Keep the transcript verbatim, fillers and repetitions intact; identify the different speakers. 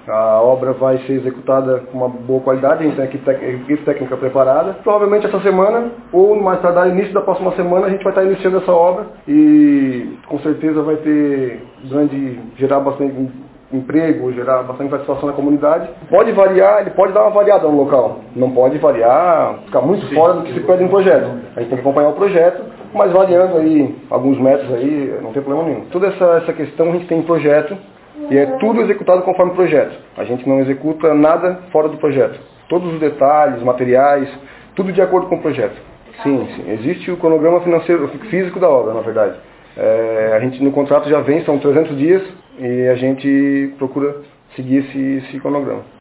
Speaker 1: A obra vai ser executada com uma boa qualidade, a gente tem a equipe, a equipe técnica preparada. Provavelmente essa semana, ou mais tardar início da próxima semana, a gente vai estar iniciando essa obra e com certeza vai ter grande, gerar bastante emprego, gerar bastante satisfação na comunidade. Pode variar, ele pode dar uma variada no local, não pode variar, ficar muito Sim. fora do que se pede no projeto. A gente tem que acompanhar o projeto, mas variando aí alguns metros aí, não tem problema nenhum. Toda essa, essa questão a gente tem em projeto e é tudo executado conforme o projeto. A gente não executa nada fora do projeto. Todos os detalhes, materiais, tudo de acordo com o projeto. Sim, sim. Existe o cronograma financeiro, físico da obra, na verdade. É, a gente no contrato já vem, são trezentos dias, e a gente procura seguir esse, esse cronograma.